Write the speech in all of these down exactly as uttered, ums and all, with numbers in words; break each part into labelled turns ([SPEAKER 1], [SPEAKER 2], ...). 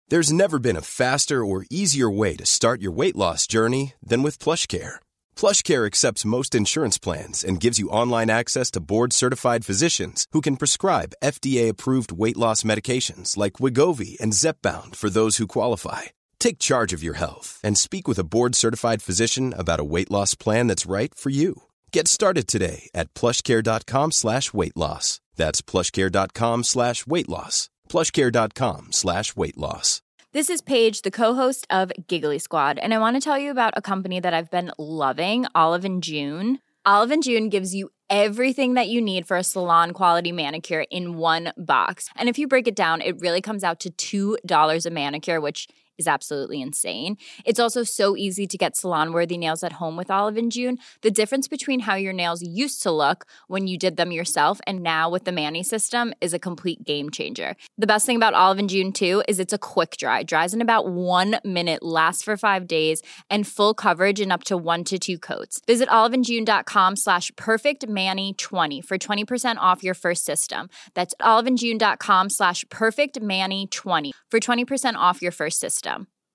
[SPEAKER 1] There's never been a faster or easier way to start your weight loss journey than with PlushCare. PlushCare accepts most insurance plans and gives you online access to board-certified physicians who can prescribe F D A-approved weight loss medications like Wegovy and Zepbound for those who qualify. Take charge of your health and speak with a board-certified physician about a weight loss plan that's right for you. Get started today at plushcare.com slash weight loss. That's plushcare.com slash weight loss. plushcare.com slash weight loss.
[SPEAKER 2] This is Paige, the co-host of Giggly Squad, and I want to tell you about a company that I've been loving, Olive and June. Olive and June gives you everything that you need for a salon-quality manicure in one box. And if you break it down, it really comes out to two dollars a manicure, which is absolutely insane. It's also so easy to get salon-worthy nails at home with Olive and June. The difference between how your nails used to look when you did them yourself and now with the Mani system is a complete game changer. The best thing about Olive and June, too, is it's a quick dry. Dries in about one minute, lasts for five days, and full coverage in up to one to two coats. Visit oliveandjune.com slash perfectmani20 for twenty percent off your first system. That's oliveandjune.com slash perfectmani20 for twenty percent off your first system.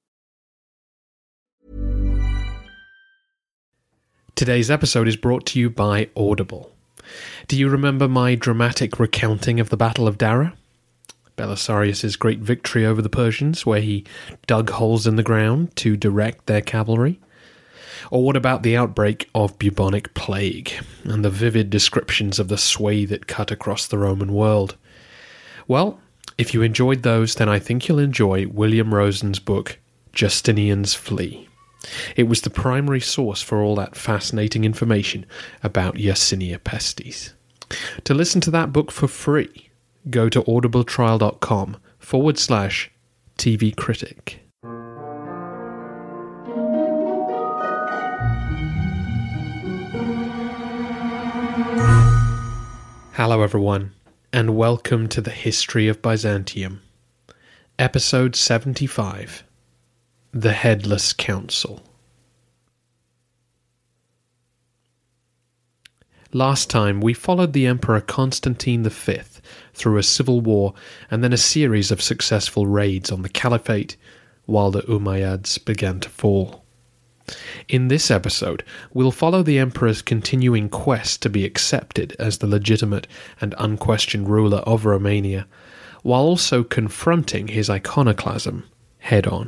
[SPEAKER 3] Today's episode is brought to you by Audible. Do you remember my dramatic recounting of the Battle of Dara? Belisarius' great victory over the Persians, where he dug holes in the ground to direct their cavalry? Or what about the outbreak of bubonic plague, and the vivid descriptions of the swathe it cut across the Roman world? Well, if you enjoyed those, then I think you'll enjoy William Rosen's book, Justinian's Flea. It was the primary source for all that fascinating information about Yersinia pestis. To listen to that book for free, go to audibletrial.com forward slash TV critic. Hello everyone, and welcome to the History of Byzantium, Episode seventy-five, The Headless Council. Last time, we followed the Emperor Constantine the Fifth through a civil war and then a series of successful raids on the Caliphate, while the Umayyads began to fall. In this episode, we'll follow the Emperor's continuing quest to be accepted as the legitimate and unquestioned ruler of Romania, while also confronting his iconoclasm head-on.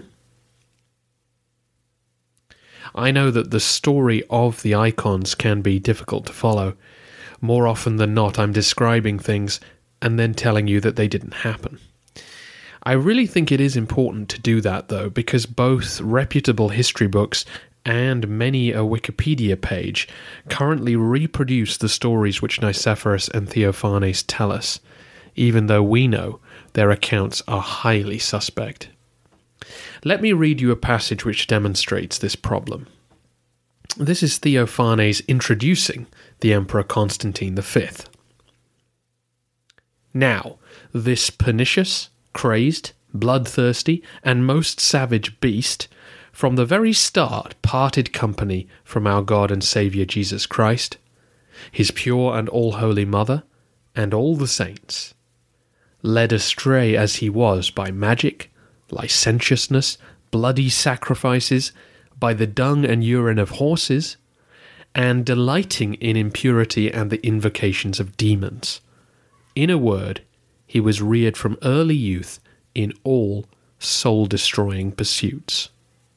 [SPEAKER 3] I know that the story of the icons can be difficult to follow. More often than not, I'm describing things and then telling you that they didn't happen. I really think it is important to do that, though, because both reputable history books and many a Wikipedia page currently reproduce the stories which Nicephorus and Theophanes tell us, even though we know their accounts are highly suspect. Let me read you a passage which demonstrates this problem. This is Theophanes introducing the Emperor Constantine the Fifth. Now, this pernicious, crazed, bloodthirsty, and most savage beast, from the very start parted company from our God and Saviour Jesus Christ, his pure and all-holy Mother, and all the saints, led astray as he was by magic, licentiousness, bloody sacrifices, by the dung and urine of horses, and delighting in impurity and the invocations of demons. In a word, he was reared from early youth in all soul-destroying pursuits.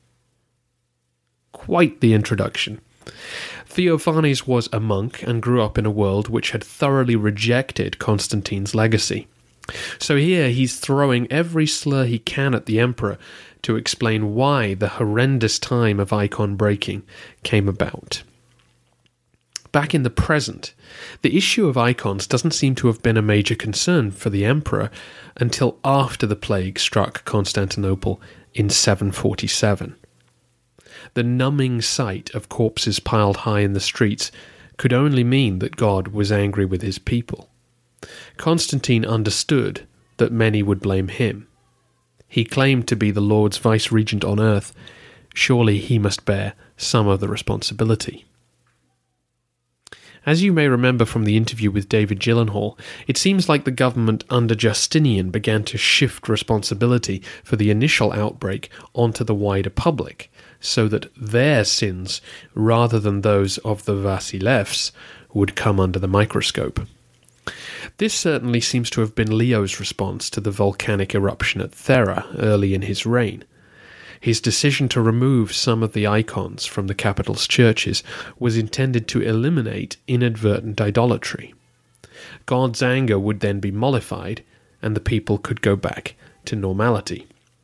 [SPEAKER 3] Quite the introduction. Theophanes was a monk and grew up in a world which had thoroughly rejected Constantine's legacy. So here he's throwing every slur he can at the emperor to explain why the horrendous time of icon breaking came about. Back in the present, the issue of icons doesn't seem to have been a major concern for the emperor until after the plague struck Constantinople in seven forty-seven. The numbing sight of corpses piled high in the streets could only mean that God was angry with his people. Constantine understood that many would blame him. He claimed to be the Lord's vice-regent on earth. Surely he must bear some of the responsibility. As you may remember from the interview with David Gyllenhaal, it seems like the government under Justinian began to shift responsibility for the initial outbreak onto the wider public, so that their sins, rather than those of the Vasilevs, would come under the microscope. This certainly seems to have been Leo's response to the volcanic eruption at Thera early in his reign. His decision to remove some of the icons from the capital's churches was intended to eliminate inadvertent idolatry. God's anger would then be mollified, and the people could go back to normality.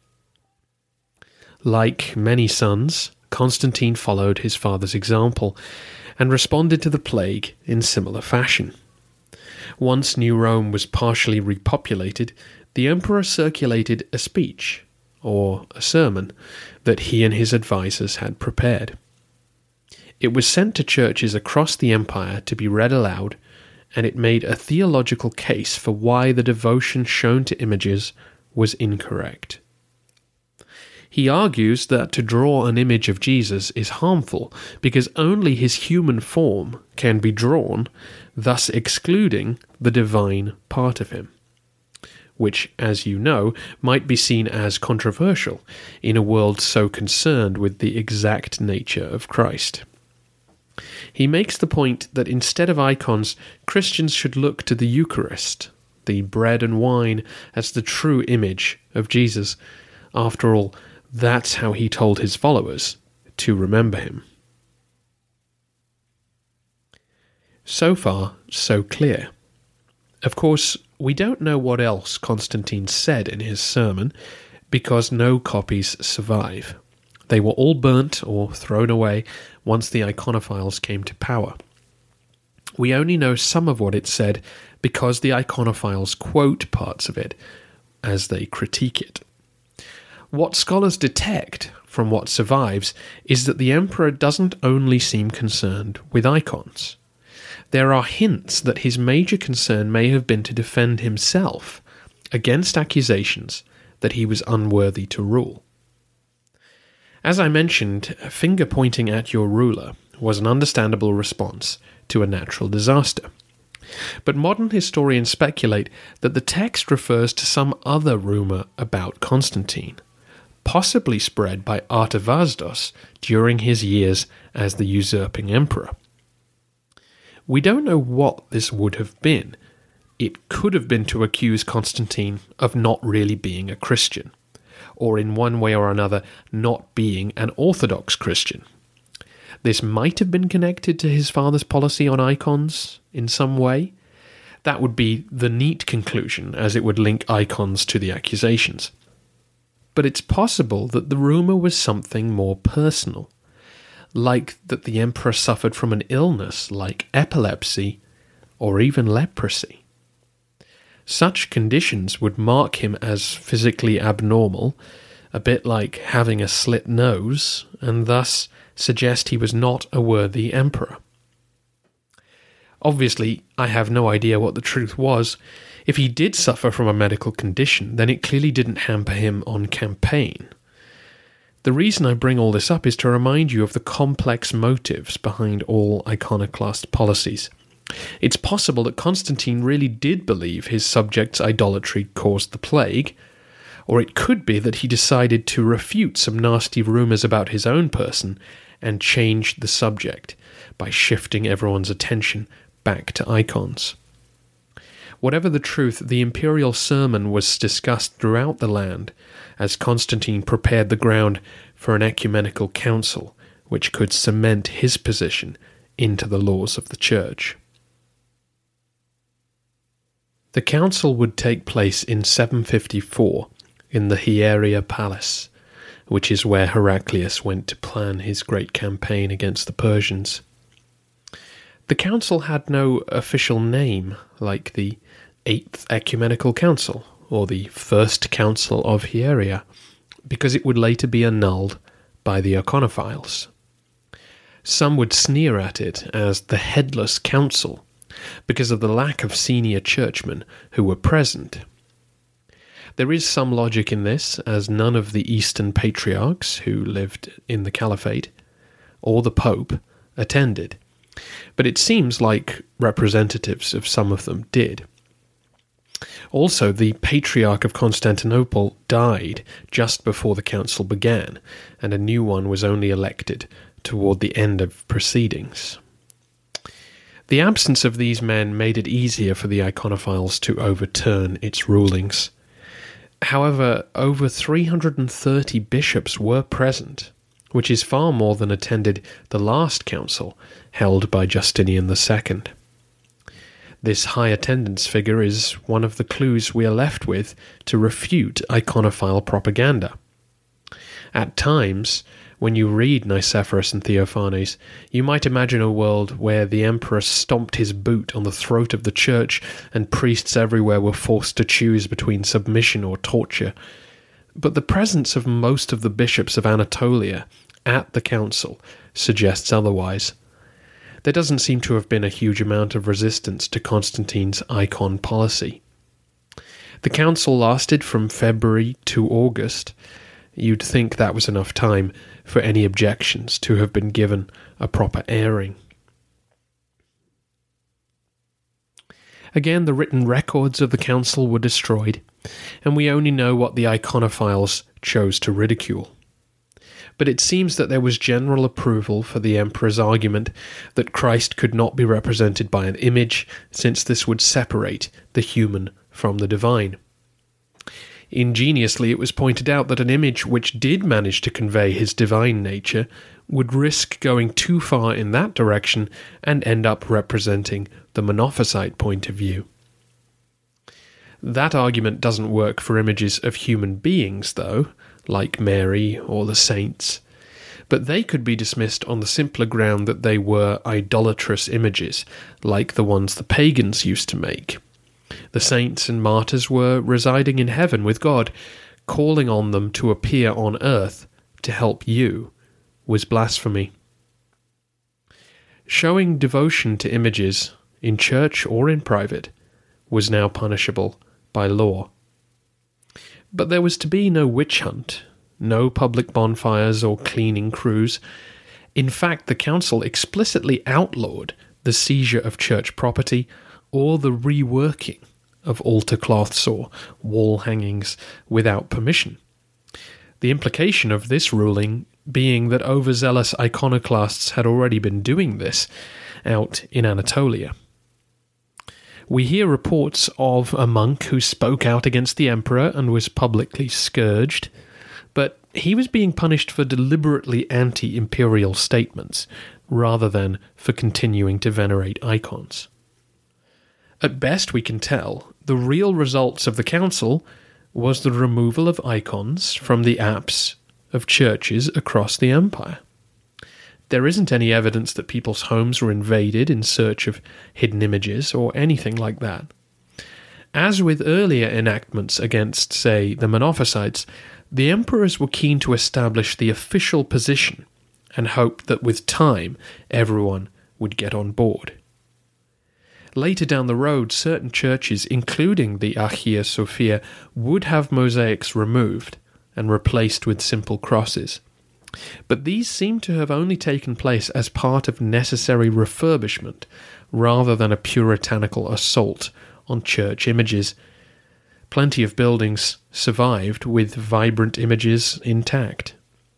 [SPEAKER 3] Like many sons, Constantine followed his father's example and responded to the plague in similar fashion. Once New Rome was partially repopulated, the emperor circulated a speech, or a sermon, that he and his advisors had prepared. It was sent to churches across the empire to be read aloud, and it made a theological case for why the devotion shown to images was incorrect. He argues that to draw an image of Jesus is harmful because only his human form can be drawn, thus excluding the divine part of him, which, as you know, might be seen as controversial in a world so concerned with the exact nature of Christ. He makes the point that instead of icons, Christians should look to the Eucharist, the bread and wine, as the true image of Jesus. After all, that's how he told his followers to remember him. So far, so clear. Of course, we don't know what else Constantine said in his sermon, because no copies survive. They were all burnt or thrown away once the iconophiles came to power. We only know some of what it said because the iconophiles quote parts of it as they critique it. What scholars detect from what survives is that the emperor doesn't only seem concerned with icons. There are hints that his major concern may have been to defend himself against accusations that he was unworthy to rule. As I mentioned, finger-pointing at your ruler was an understandable response to a natural disaster. But modern historians speculate that the text refers to some other rumour about Constantine, possibly spread by Artavasdos during his years as the usurping emperor. We don't know what this would have been. It could have been to accuse Constantine of not really being a Christian, or in one way or another not being an Orthodox Christian. This might have been connected to his father's policy on icons in some way. That would be the neat conclusion, as it would link icons to the accusations. But it's possible that the rumour was something more personal, like that the emperor suffered from an illness like epilepsy or even leprosy. Such conditions would mark him as physically abnormal, a bit like having a slit nose, and thus suggest he was not a worthy emperor. Obviously, I have no idea what the truth was. If he did suffer from a medical condition, then it clearly didn't hamper him on campaign. The reason I bring all this up is to remind you of the complex motives behind all iconoclast policies. It's possible that Constantine really did believe his subjects' idolatry caused the plague, or it could be that he decided to refute some nasty rumours about his own person and change the subject by shifting everyone's attention back to icons. Whatever the truth, the imperial sermon was discussed throughout the land as Constantine prepared the ground for an ecumenical council which could cement his position into the laws of the church. The council would take place in seven fifty-four in the Hieria Palace, which is where Heraclius went to plan his great campaign against the Persians. The council had no official name, like the Eighth Ecumenical Council, or the First Council of Hieria, because it would later be annulled by the iconophiles. Some would sneer at it as the Headless Council, because of the lack of senior churchmen who were present. There is some logic in this, as none of the Eastern patriarchs who lived in the Caliphate, or the Pope, attended, but it seems like representatives of some of them did. Also, the Patriarch of Constantinople died just before the council began, and a new one was only elected toward the end of proceedings. The absence of these men made it easier for the iconophiles to overturn its rulings. However, over three hundred thirty bishops were present, which is far more than attended the last council held by Justinian the Second. This high attendance figure is one of the clues we are left with to refute iconophile propaganda. At times, when you read Nicephorus and Theophanes, you might imagine a world where the emperor stomped his boot on the throat of the church and priests everywhere were forced to choose between submission or torture. But the presence of most of the bishops of Anatolia at the council suggests otherwise. There doesn't seem to have been a huge amount of resistance to Constantine's icon policy. The council lasted from February to August. You'd think that was enough time for any objections to have been given a proper airing. Again, the written records of the council were destroyed, and we only know what the iconophiles chose to ridicule. But it seems that there was general approval for the emperor's argument that Christ could not be represented by an image, since this would separate the human from the divine. Ingeniously, it was pointed out that an image which did manage to convey his divine nature would risk going too far in that direction and end up representing the Monophysite point of view. That argument doesn't work for images of human beings, though, like Mary or the saints, but they could be dismissed on the simpler ground that they were idolatrous images, like the ones the pagans used to make. The saints and martyrs were residing in heaven with God. Calling on them to appear on earth to help you was blasphemy. Showing devotion to images, in church or in private, was now punishable by law. But there was to be no witch hunt, no public bonfires or cleaning crews. In fact, the council explicitly outlawed the seizure of church property or the reworking of altar cloths or wall hangings without permission. The implication of this ruling being that overzealous iconoclasts had already been doing this out in Anatolia. We hear reports of a monk who spoke out against the emperor and was publicly scourged, but he was being punished for deliberately anti-imperial statements, rather than for continuing to venerate icons. At best we can tell, the real results of the council was the removal of icons from the apse of churches across the empire. There isn't any evidence that people's homes were invaded in search of hidden images or anything like that. As with earlier enactments against, say, the Monophysites, the emperors were keen to establish the official position and hoped that with time everyone would get on board. Later down the road, certain churches, including the Hagia Sophia, would have mosaics removed and replaced with simple crosses. But these seem to have only taken place as part of necessary refurbishment, rather than a puritanical assault on church images. Plenty of buildings survived with vibrant images intact.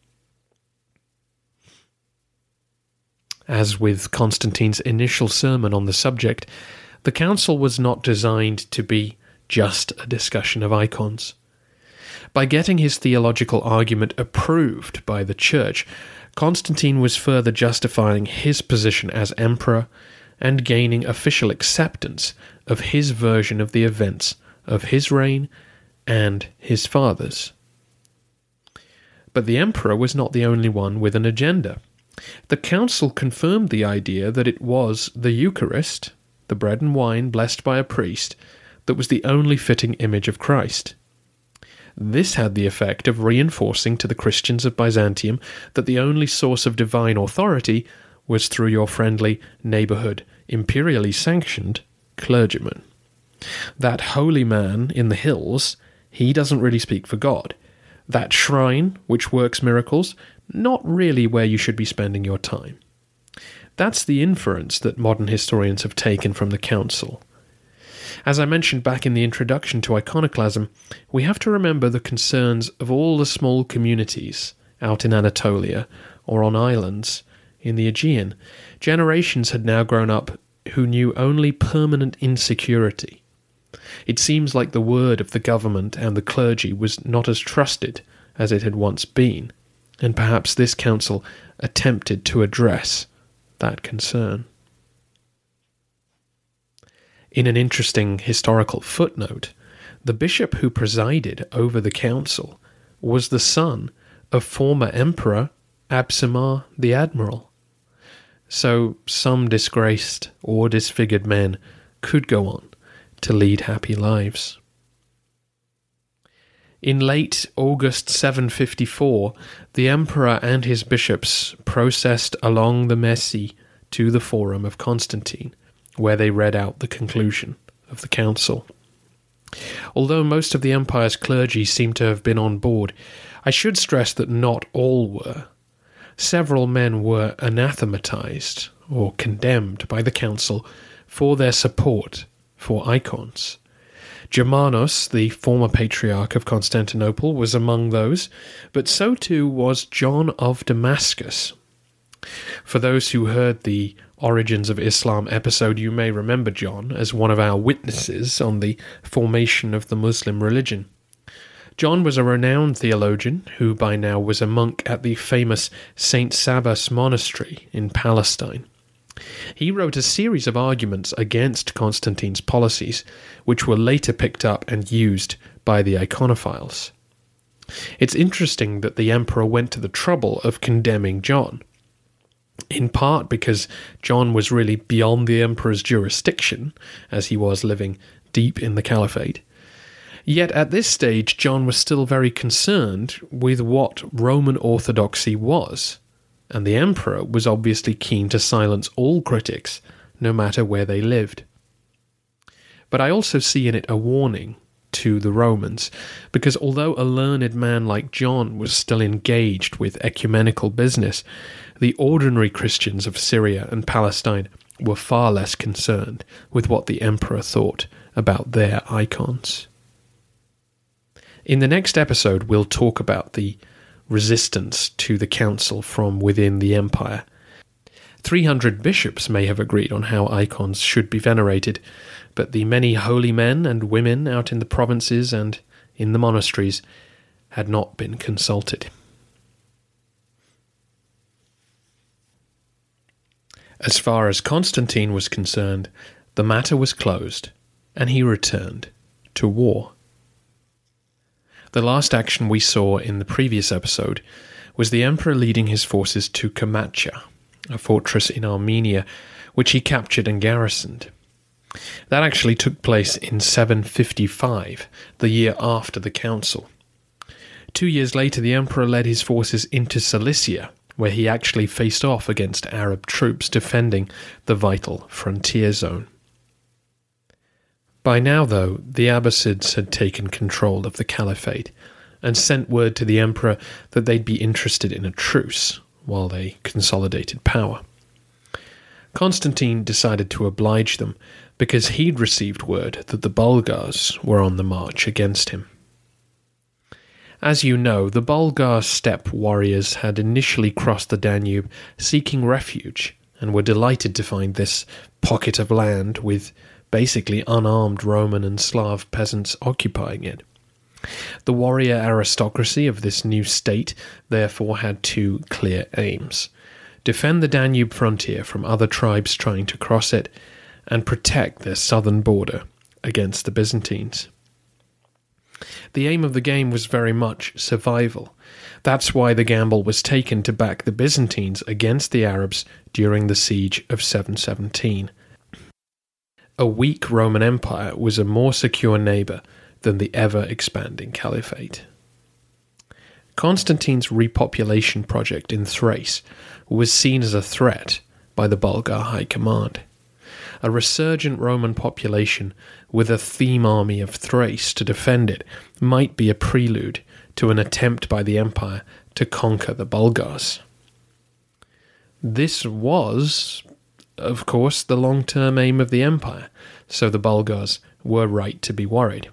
[SPEAKER 3] As with Constantine's initial sermon on the subject, the council was not designed to be just a discussion of icons. By getting his theological argument approved by the church, Constantine was further justifying his position as emperor and gaining official acceptance of his version of the events of his reign and his father's. But the emperor was not the only one with an agenda. The council confirmed the idea that it was the Eucharist, the bread and wine blessed by a priest, that was the only fitting image of Christ. This had the effect of reinforcing to the Christians of Byzantium that the only source of divine authority was through your friendly neighborhood, imperially sanctioned clergyman. That holy man in the hills, he doesn't really speak for God. That shrine, which works miracles, not really where you should be spending your time. That's the inference that modern historians have taken from the council. As I mentioned back in the introduction to Iconoclasm, we have to remember the concerns of all the small communities out in Anatolia or on islands in the Aegean. Generations had now grown up who knew only permanent insecurity. It seems like the word of the government and the clergy was not as trusted as it had once been, and perhaps this council attempted to address that concern. In an interesting historical footnote, the bishop who presided over the council was the son of former emperor Absimar the Admiral. So some disgraced or disfigured men could go on to lead happy lives. In late August seven fifty-four, the emperor and his bishops processed along the Messi to the Forum of Constantine, where they read out the conclusion of the council. Although most of the empire's clergy seem to have been on board, I should stress that not all were. Several men were anathematized or condemned by the council for their support for icons. Germanos, the former patriarch of Constantinople, was among those, but so too was John of Damascus. For those who heard the Origins of Islam episode, you may remember John as one of our witnesses on the formation of the Muslim religion. John was a renowned theologian who by now was a monk at the famous Saint Sabas monastery in Palestine. He wrote a series of arguments against Constantine's policies, which were later picked up and used by the iconophiles. It's interesting that the emperor went to the trouble of condemning John, in part because John was really beyond the emperor's jurisdiction, as he was living deep in the caliphate. Yet at this stage, John was still very concerned with what Roman orthodoxy was, and the emperor was obviously keen to silence all critics, no matter where they lived. But I also see in it a warning to the Romans, because although a learned man like John was still engaged with ecumenical business, the ordinary Christians of Syria and Palestine were far less concerned with what the emperor thought about their icons. In the next episode, we'll talk about the resistance to the council from within the empire. three hundred bishops may have agreed on how icons should be venerated, but the many holy men and women out in the provinces and in the monasteries had not been consulted. As far as Constantine was concerned, the matter was closed, and he returned to war. The last action we saw in the previous episode was the emperor leading his forces to Kamacha, a fortress in Armenia, which he captured and garrisoned. That actually took place in seven fifty-five, the year after the council. Two years later, the emperor led his forces into Cilicia, where he actually faced off against Arab troops defending the vital frontier zone. By now, though, the Abbasids had taken control of the caliphate and sent word to the emperor that they'd be interested in a truce while they consolidated power. Constantine decided to oblige them because he'd received word that the Bulgars were on the march against him. As you know, the Bulgar steppe warriors had initially crossed the Danube seeking refuge and were delighted to find this pocket of land with basically unarmed Roman and Slav peasants occupying it. The warrior aristocracy of this new state therefore had two clear aims: defend the Danube frontier from other tribes trying to cross it, and protect their southern border against the Byzantines. The aim of the game was very much survival. That's why the gamble was taken to back the Byzantines against the Arabs during the siege of seven seventeen. A weak Roman Empire was a more secure neighbour than the ever-expanding caliphate. Constantine's repopulation project in Thrace was seen as a threat by the Bulgar High Command. A resurgent Roman population with a theme army of Thrace to defend it might be a prelude to an attempt by the empire to conquer the Bulgars. This was of course, the long-term aim of the empire, so the Bulgars were right to be worried.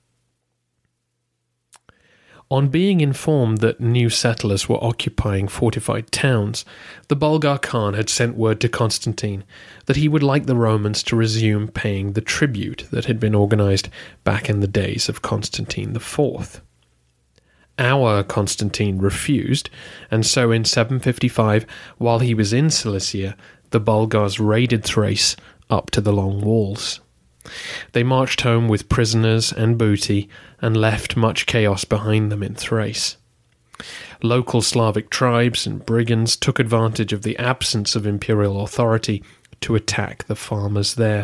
[SPEAKER 3] On being informed that new settlers were occupying fortified towns, the Bulgar Khan had sent word to Constantine that he would like the Romans to resume paying the tribute that had been organised back in the days of Constantine the Fourth. Our Constantine refused, and so in seven fifty-five, while he was in Cilicia, the Bulgars raided Thrace up to the Long Walls. They marched home with prisoners and booty and left much chaos behind them in Thrace. Local Slavic tribes and brigands took advantage of the absence of imperial authority to attack the farmers there.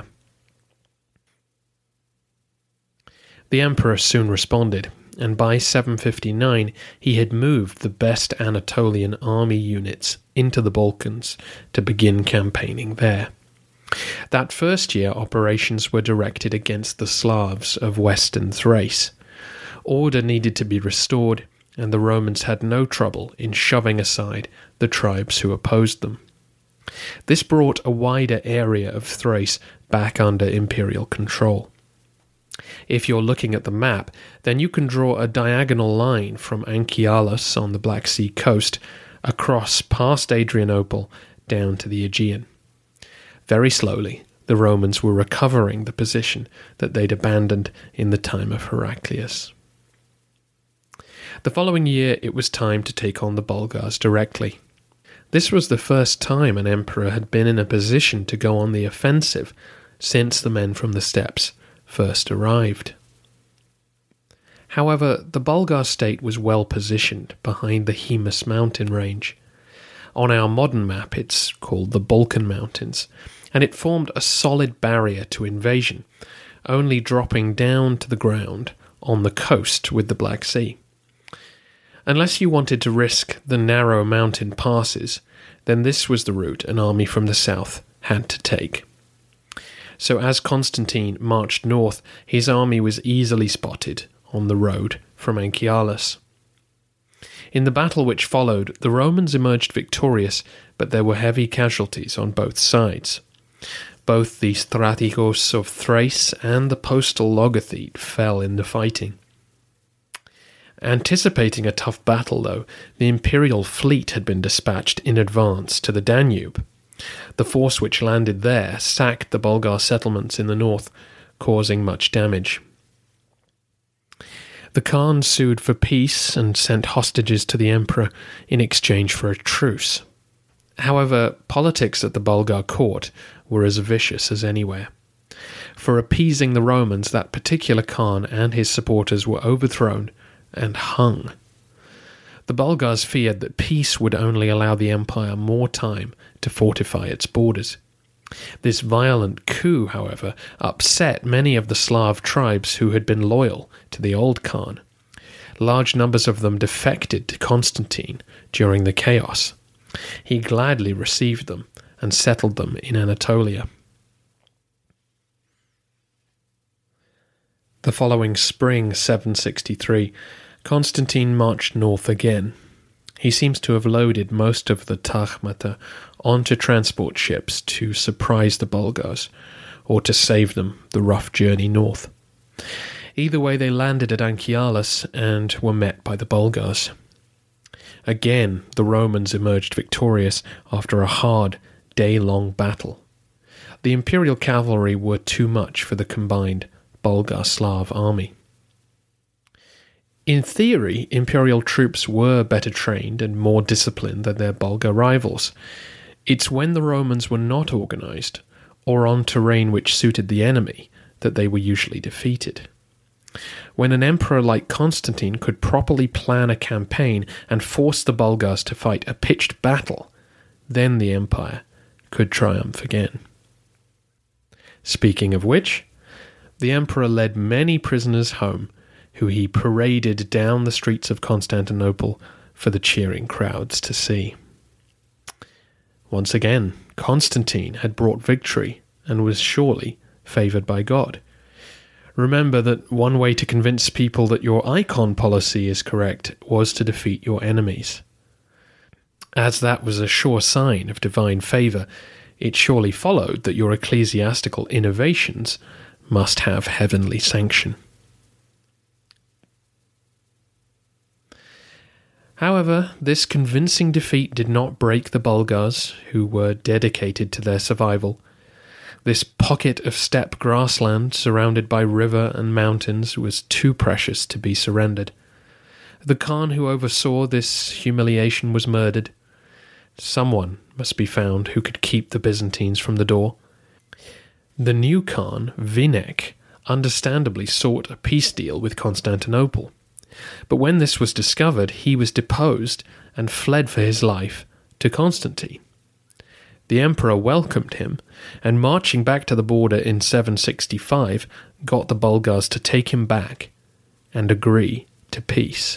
[SPEAKER 3] The emperor soon responded, and by seven fifty-nine he had moved the best Anatolian army units into the Balkans to begin campaigning there. That first year, operations were directed against the Slavs of western Thrace. Order needed to be restored, and the Romans had no trouble in shoving aside the tribes who opposed them. This brought a wider area of Thrace back under imperial control. If you're looking at the map, then you can draw a diagonal line from Anchialus on the Black Sea coast across past Adrianople down to the Aegean. Very slowly, the Romans were recovering the position that they'd abandoned in the time of Heraclius. The following year, it was time to take on the Bulgars directly. This was the first time an emperor had been in a position to go on the offensive since the men from the steppes first arrived. However, the Bulgar state was well positioned behind the Hemus mountain range. On our modern map, it's called the Balkan Mountains, and it formed a solid barrier to invasion, only dropping down to the ground on the coast with the Black Sea. Unless you wanted to risk the narrow mountain passes, then this was the route an army from the south had to take. So as Constantine marched north, his army was easily spotted on the road from Anchialus. In the battle which followed, the Romans emerged victorious, but there were heavy casualties on both sides. Both the Strategos of Thrace and the postal Logothete fell in the fighting. Anticipating a tough battle, though, the imperial fleet had been dispatched in advance to the Danube. The force which landed there sacked the Bulgar settlements in the north, causing much damage. The Khan sued for peace and sent hostages to the emperor in exchange for a truce. However, politics at the Bulgar court were as vicious as anywhere. For appeasing the Romans, that particular Khan and his supporters were overthrown and hung. The Bulgars feared that peace would only allow the empire more time to fortify its borders. This violent coup, however, upset many of the Slav tribes who had been loyal to the old Khan. Large numbers of them defected to Constantine during the chaos. He gladly received them and settled them in Anatolia. The following spring, seven sixty-three, Constantine marched north again. He seems to have loaded most of the Tagmata onto transport ships to surprise the Bulgars, or to save them the rough journey north. Either way, they landed at Anchialus and were met by the Bulgars. Again, the Romans emerged victorious after a hard, day-long battle. The imperial cavalry were too much for the combined Bulgar-Slav army. In theory, imperial troops were better trained and more disciplined than their Bulgar rivals. It's when the Romans were not organised, or on terrain which suited the enemy, that they were usually defeated. When an emperor like Constantine could properly plan a campaign and force the Bulgars to fight a pitched battle, then the empire could triumph again. Speaking of which, the emperor led many prisoners home, who he paraded down the streets of Constantinople for the cheering crowds to see. Once again, Constantine had brought victory and was surely favoured by God. Remember that one way to convince people that your icon policy is correct was to defeat your enemies. As that was a sure sign of divine favour, it surely followed that your ecclesiastical innovations must have heavenly sanction. However, this convincing defeat did not break the Bulgars, who were dedicated to their survival. This pocket of steppe grassland, surrounded by river and mountains, was too precious to be surrendered. The Khan who oversaw this humiliation was murdered. Someone must be found who could keep the Byzantines from the door. The new Khan, Vinek, understandably sought a peace deal with Constantinople. But when this was discovered, he was deposed and fled for his life to Constantine. The emperor welcomed him, and marching back to the border in seven sixty-five, got the Bulgars to take him back and agree to peace.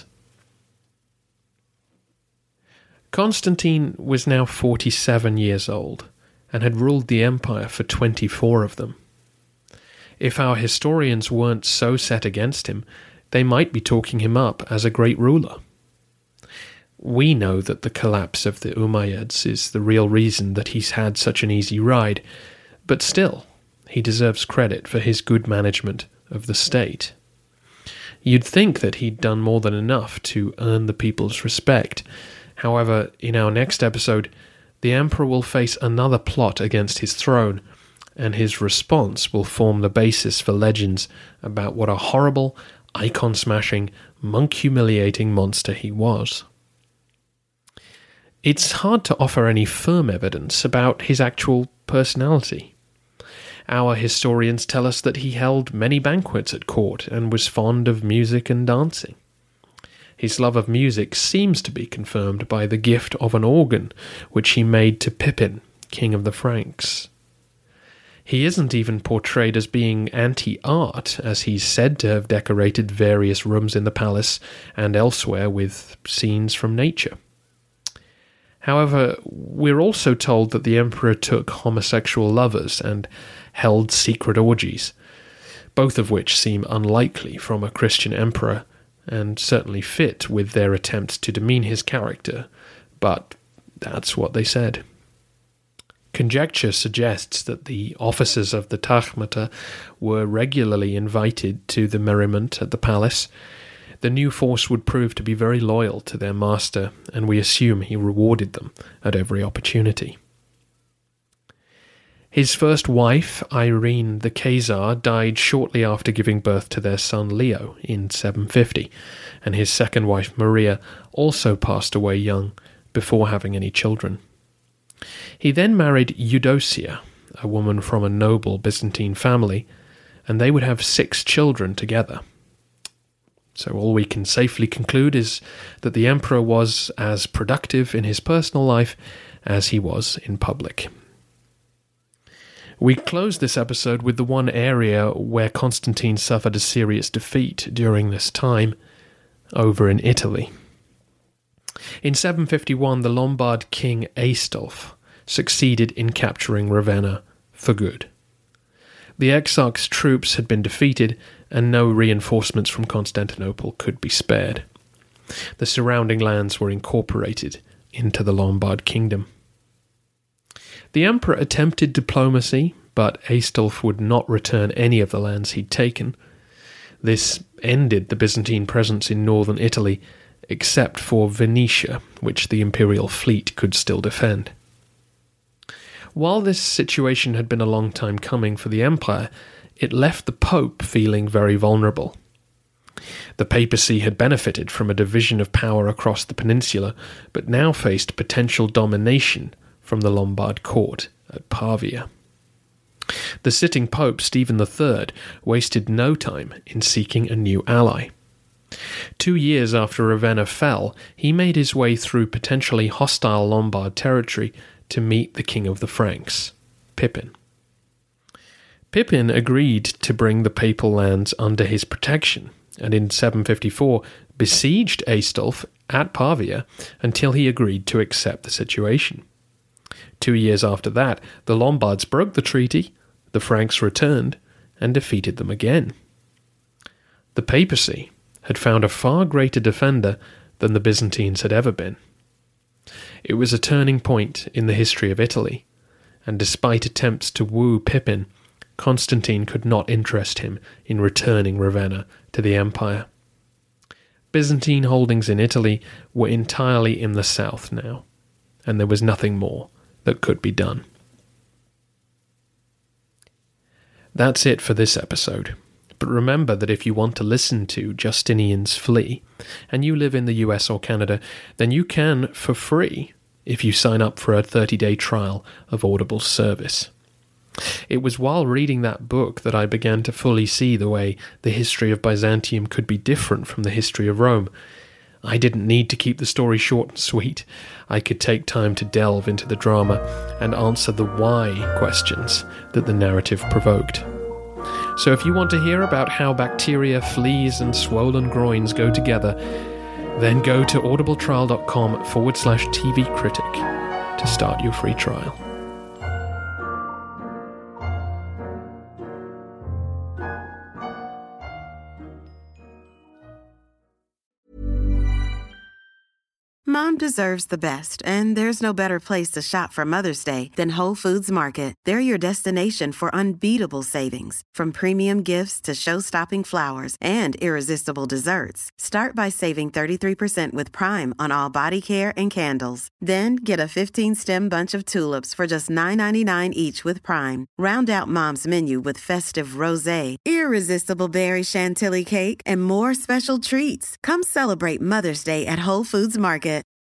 [SPEAKER 3] Constantine was now forty-seven years old, and had ruled the empire for twenty-four of them. If our historians weren't so set against him, they might be talking him up as a great ruler. We know that the collapse of the Umayyads is the real reason that he's had such an easy ride, but still, he deserves credit for his good management of the state. You'd think that he'd done more than enough to earn the people's respect. However, in our next episode, the emperor will face another plot against his throne, and his response will form the basis for legends about what a horrible, icon-smashing, monk-humiliating monster he was. It's hard to offer any firm evidence about his actual personality. Our historians tell us that he held many banquets at court and was fond of music and dancing. His love of music seems to be confirmed by the gift of an organ which he made to Pippin, king of the Franks. He isn't even portrayed as being anti-art, as he's said to have decorated various rooms in the palace and elsewhere with scenes from nature. However, we're also told that the emperor took homosexual lovers and held secret orgies, both of which seem unlikely from a Christian emperor, and certainly fit with their attempts to demean his character, but that's what they said. Conjecture suggests that the officers of the Tagmata were regularly invited to the merriment at the palace. The new force would prove to be very loyal to their master, and we assume he rewarded them at every opportunity. His first wife, Irene the Khazar, died shortly after giving birth to their son Leo in seven fifty, and his second wife, Maria, also passed away young, before having any children. He then married Eudocia, a woman from a noble Byzantine family, and they would have six children together. So all we can safely conclude is that the emperor was as productive in his personal life as he was in public. We close this episode with the one area where Constantine suffered a serious defeat during this time, over in Italy. In seven fifty-one, the Lombard king Aistulf succeeded in capturing Ravenna for good. The Exarch's troops had been defeated, and no reinforcements from Constantinople could be spared. The surrounding lands were incorporated into the Lombard kingdom. The emperor attempted diplomacy, but Aistulf would not return any of the lands he'd taken. This ended the Byzantine presence in northern Italy, except for Venetia, which the imperial fleet could still defend. While this situation had been a long time coming for the empire, it left the Pope feeling very vulnerable. The papacy had benefited from a division of power across the peninsula, but now faced potential domination from the Lombard court at Pavia. The sitting Pope, Stephen the Third, wasted no time in seeking a new ally. Two years after Ravenna fell, he made his way through potentially hostile Lombard territory to meet the king of the Franks, Pippin. Pippin agreed to bring the papal lands under his protection, and in seven fifty-four besieged Aistulf at Pavia until he agreed to accept the situation. Two years after that, the Lombards broke the treaty, the Franks returned, and defeated them again. The papacy had found a far greater defender than the Byzantines had ever been. It was a turning point in the history of Italy, and despite attempts to woo Pippin, Constantine could not interest him in returning Ravenna to the empire. Byzantine holdings in Italy were entirely in the south now, and there was nothing more that could be done. That's it for this episode. But remember that if you want to listen to Justinian's Flea, and you live in the U S or Canada, then you can, for free, if you sign up for a thirty-day trial of Audible service. It was while reading that book that I began to fully see the way the history of Byzantium could be different from the history of Rome. I didn't need to keep the story short and sweet. I could take time to delve into the drama and answer the why questions that the narrative provoked. So if you want to hear about how bacteria, fleas, and swollen groins go together, then go to audibletrial.com forward slash TV critic to start your free trial.
[SPEAKER 4] Mom deserves the best, and there's no better place to shop for Mother's Day than Whole Foods Market. They're your destination for unbeatable savings, from premium gifts to show-stopping flowers and irresistible desserts. Start by saving thirty-three percent with Prime on all body care and candles. Then get a fifteen-stem bunch of tulips for just nine ninety-nine each with Prime. Round out Mom's menu with festive rosé, irresistible berry chantilly cake, and more special treats. Come celebrate Mother's Day at Whole Foods Market.